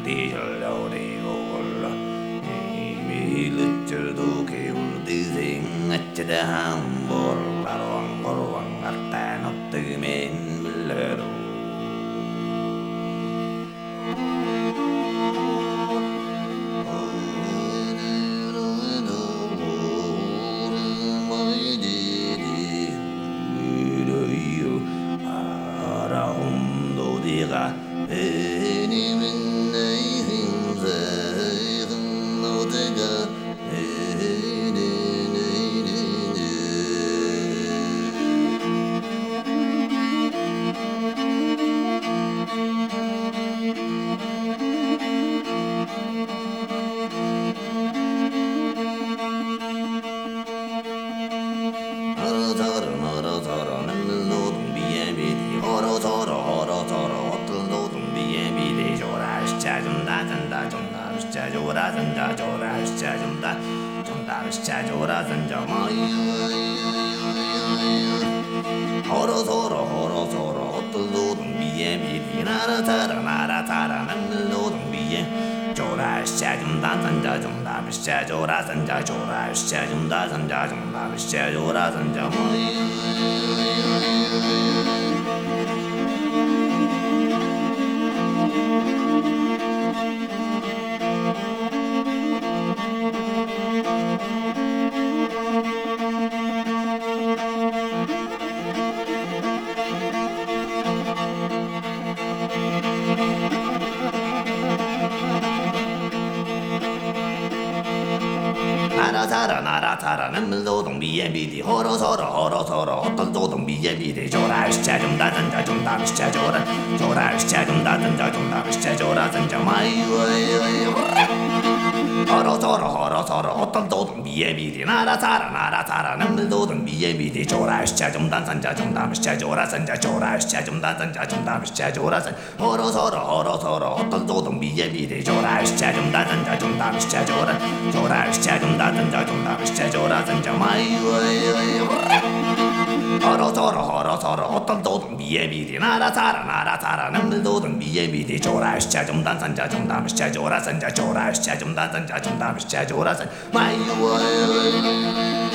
혈려리고 올라 이미 늦절도 개울 드생 어쩌다 한보를 바로왕 갔다 너뜨맨 물러로 네가 애니면 나의 행사한 너다가 얼어서러 남는 노동비에 미리 얼어서러 어떤 노동비에 미리 줘라 시차 좀다 잔다 좀다 시차 줘라 잔다 줘라 시차 좀다 시차 줘라 잔다 얼어서러 어떤 노동비에 미리 날아타라 남는 노동비에 줘라 시차 좀다 잔다 좀다 시차 줘라 잔다 줘라 시차 좀다 잔다 좀다 시차 줘라 잔다 날아타라 남는 노동비에 미리 얼어서러 어떤 노동비에 미리 줘라 시차 좀다 잔다 좀다 시차 줘라 시차 좀다 잔다 좀다 시차 줘라 잔다 얼어서러 어떤 노동비에 미리 날아타라 남는 노동비에 미리 줘라 시차 좀다 잔다 좀다 시차 줘라 잔다 줘라 시차 좀다 잔다 좀다 시차 줘라 잔다 얼어서러 어떤 노동비에 미리 줘라 시차 좀다 잔다 좀다 시차 줘라 시차 좀다 잔다 좀다 시차 줘라 잔다 얼어서러 어떤 노동비에 미리 날아타라 남는 노동비에 미리 줘라 시차 좀다 잔다 좀다 시차 줘라 잔다 줘라 시차 좀다 잔다 좀다 시차 줘라 잔다